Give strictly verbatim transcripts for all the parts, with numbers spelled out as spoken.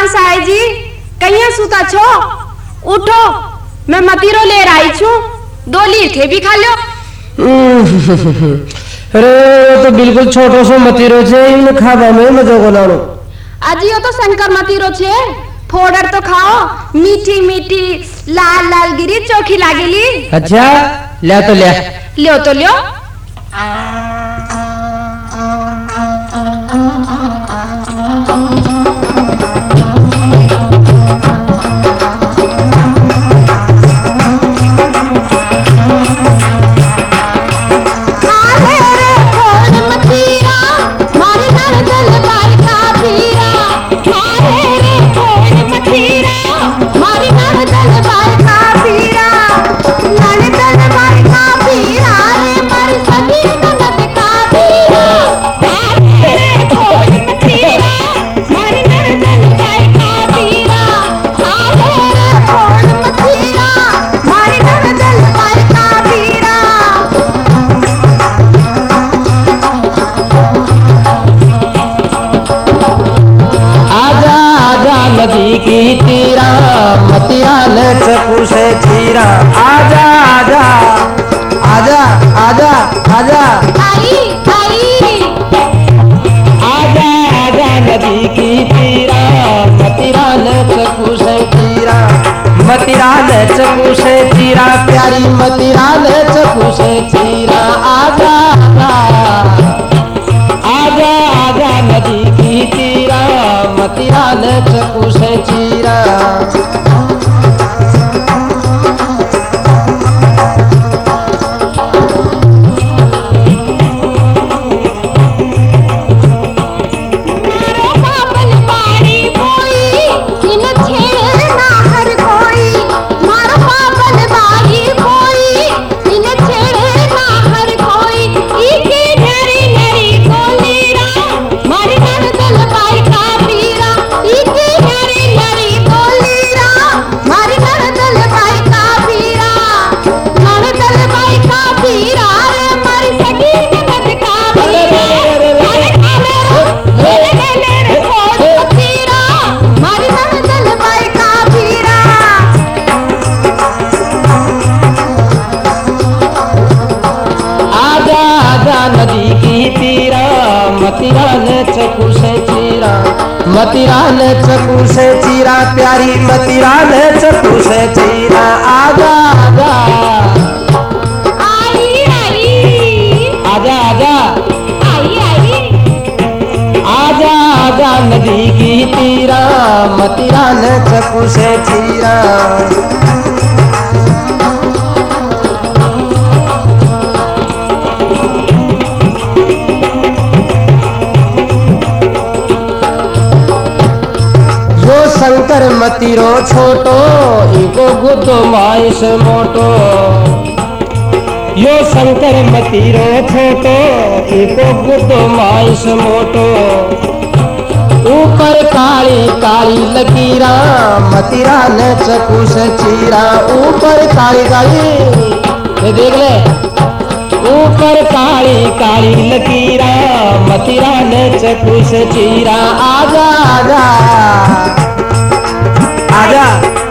साई जी कहीं सुता छो उठो मैं मतीरो ले आई छू दो लीठे भी खा लो। अरे तो बिल्कुल छोटो सो मतीरो छे इन खावा में मजो को लानो। अजियो तो शंकर मतीरो छे फोड़र तो खाओ मीठी मीठी लाल लाल गिरी चोखी लागेली। अच्छा ले तो ले लियो तो लियो। नदी की तीरा मतीरा ले चकू से चीरा। आजा आजा आजा आजा आजा आई आई आजा आजा नदी की तीरा मतीरा ले चकू से चीरा। मतीरा ले चकू से चीरा प्यारी मतीरा ले चकू से चीरा। आजा आजा आजा नदी की तीरा मतीरा ले चकू से चीरा। मतीरा ले चकू से चीरा मतीरा ले चकू से चीरा प्यारी मतीरा ले चकू से चीरा। आजा आजा आई आई आजा आजा आई आई आजा आजा नदी की तीरा मतीरा ले चकू से चीरा। शंकर मतीरो छोटो इको गुद्दो माई से मोटो। यो शंकर मतीरो छोटो इको गुद्दो माई से मोटो। ऊपर काली काली लकीरा मतीरा ने चकू से चीरा। ऊपर काली काली ये देख ले ऊपर काली काली लकीरा मतीरा ने चकू से चीरा। आजा आजा आजा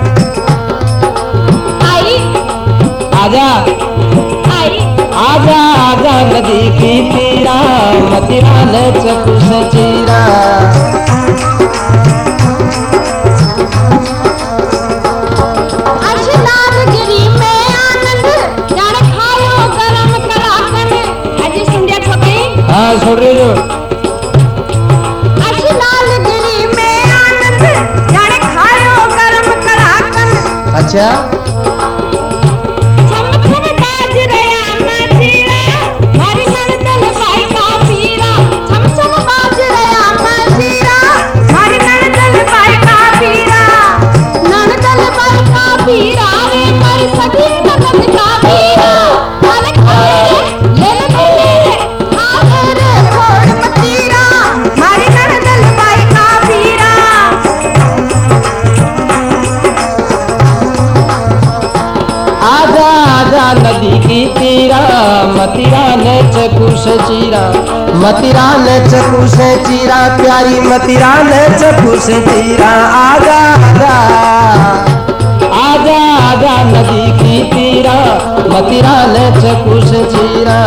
आई आजा आई आजा आजा नदी की तीरा मतीरा ले चकू से चीरा। गिरी में आनंद जाने खायो गरम कराकन अजी सुंडिया ठोके। हाँ सुन रही हो। अच्छा नदी की की तीरा मतिरा ने चकुश चीरा मतिरा ने चकुश चीरा प्यारी मतिरा ने चकुश चीरा आजा आजा आजा आजा नदी की तीरा मतिरा ने चकुश चीरा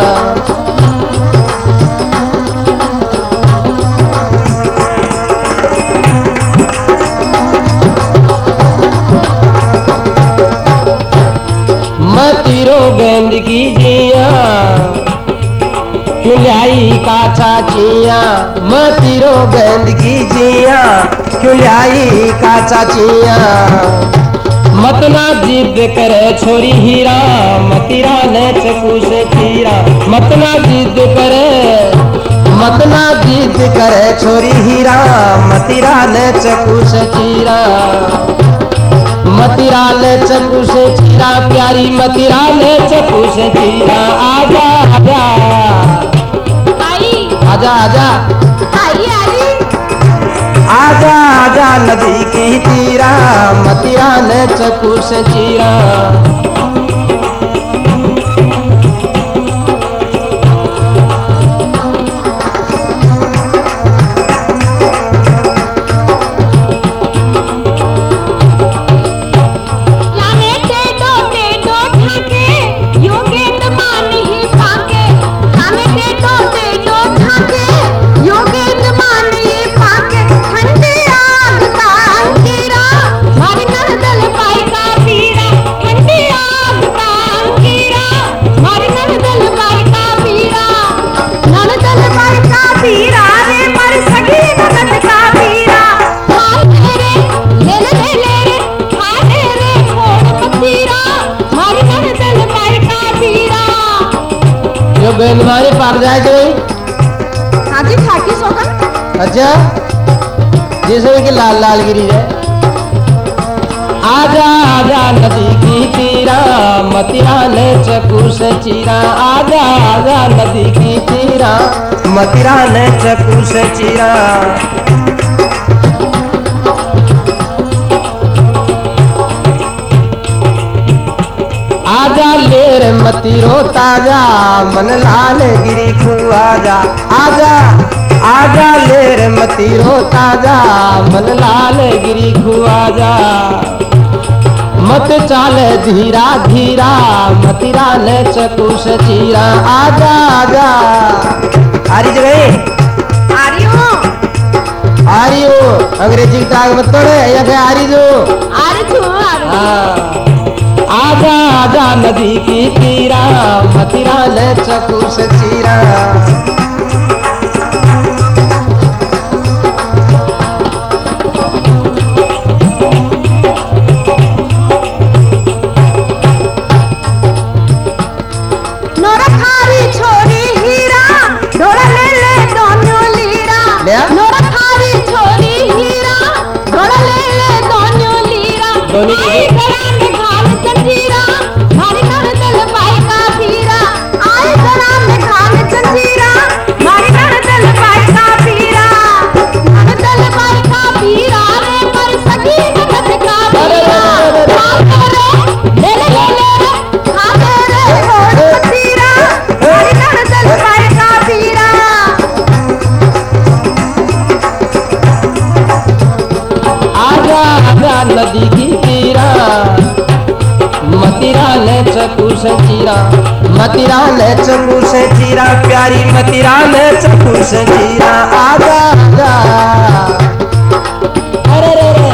मतिरो गेंद की जिया क्यों लाई का चाचिया मतिरो गेंद की जिया क्यों लाई का चाचिया मतना जिद करे छोरी हीरा मतिरा ने चकुश चीरा मतना जिद करे मतना जिद करे छोरी हीरा मतिरा ने चकुश चीरा मतिरा ने चकुश चीरा प्यारी मतिरा ने चकुश चीरा आजा आजा आई आजा आजा आई आई आजा आजा नदी की तीरा मतिरा ने चकुश चीरा बेनवारी पार जाए जो हाँ जी खाकी सोगन अच्छा जैसे कि लाल लाल गिरी जाए आजा आजा नदी की तीरा मतिरा ने चकुश चीरा आजा आजा नदी की तीरा मतिरा ने चकुश चीरा आजा लेर मतिरो ताजा मन लाल गिरी खुआजा आजा आजा लेर मतिरो ताजा मन लाल गिरी खुआजा मत चाल धीरा धीरा मतिरा ने चकुश चीरा आजा आजा आरी जगह आरी हूँ आरी हो अंग्रेजी की ताक मत तोड़े या फिर आरी जो आरी छू आरी आजा आजा नदी की तीरा मतिरा ने चकुश चीरा नोरा खारी छोरी हीरा ढोला ले ले दोनों लीरा नोरा खारी छोरी हीरा ढोला ले ले दोनों लीरा आई गरान में घाल चंजीरा मारी नर दल पाई का पीरा आई गरान में घाल चंजीरा मारी नर दल पाई का पीरा नर दल पाई का पीरा रे पर सकी नगद का पीरा खा रे ले ले ले ले खा रे छोड़ पीरा मारी नर दल पाई का पीरा आजा आजा नदी की तीरा मतिरा ने चकुश चीरा मतिरा ने चकुश चीरा प्यारी मतिरा ने चकुश चीरा आजा आजा अरे रे रे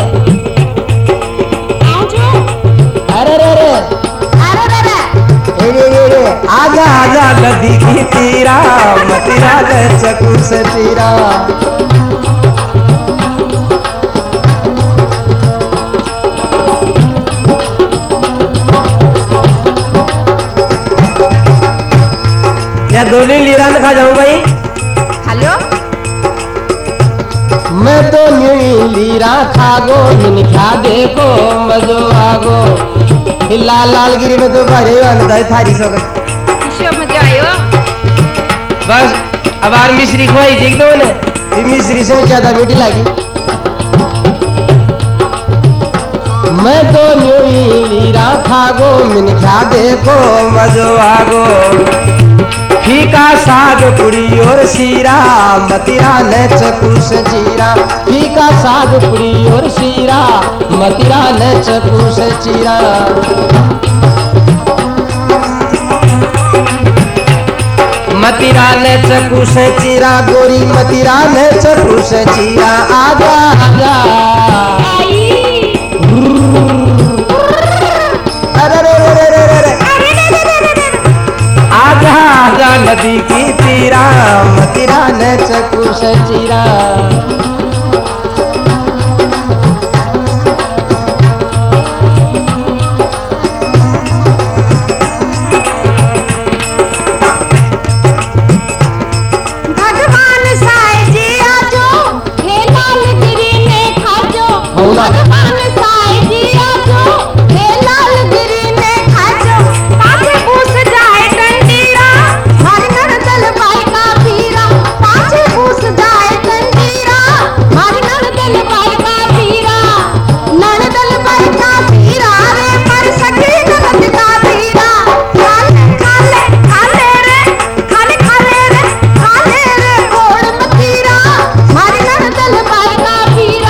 आजो अरे रे रे अरे रे रे ए रे रे रे आजा आजा नदी की तीरा मतिरा ने चकुश चीरा क्या दोनों लीरा में खा जाऊं भाई हेलो मैं तो न्यू लीरा खागो निखा देखो मजो आगो लाल लाल गिरी में तो भरे अंदर थारी सो किसो मजा आयो बस अब आर मिश्री खुआई देख दो ने ये मिश्री से ज्यादा मीठी लगी मैं तो न्यू लीरा खागो मिनखा देखो मजो आगो फीका साग पुड़ी और सीरा मतिरा ने चकुस चीरा फीका साग पुड़ी और सीरा मतिरा ने चकुस चीरा मतिरा ने चकुस चीरा गोरी मतिरा ने चकुस चीरा आजा आजा अरे रे रे रे रे रे आजा आजा नदी की तीरा मतिरा ने चकुस चीरा भगवान साईं जी आजो हे लालगिरी में खाजो बोला। भगवान साईं जी आजो हे लालगिरी में खाजो पाछे पूछ जाए टंडीरा मारी नड़दल बाई का पीरा पाछे पूछ जाए टंडीरा मारी नड़दल बाई का पीरा नड़दल बाई का पीरा रे पर सखी ननद का पीरा खाले खाले खाले रे खाले खाले रे खाले रे गोड़ मतीरा मारी नड़दल बाई का पीरा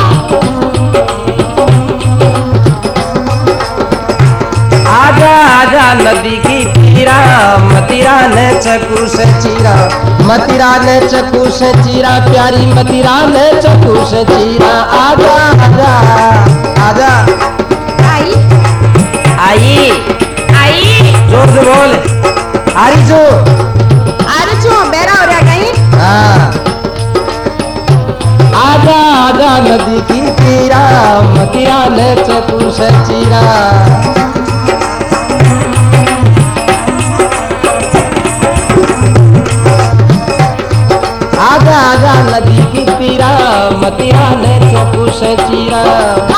आजा आजा नदी की तीरा मतिरा ने चकुस चीरा मतिरा ने चकुस चीरा प्यारी मतिरा ने चकुस चीरा आजा आजा आजा आई आई आई जोर से बोल आरी जो अरे जो बेरा हो रहा कहीं हाँ आजा आजा नदी की तीरा मतिरा ने चकुस चीरा आजा आजा नदी की तीरा मतिरा ने चकुस चीरा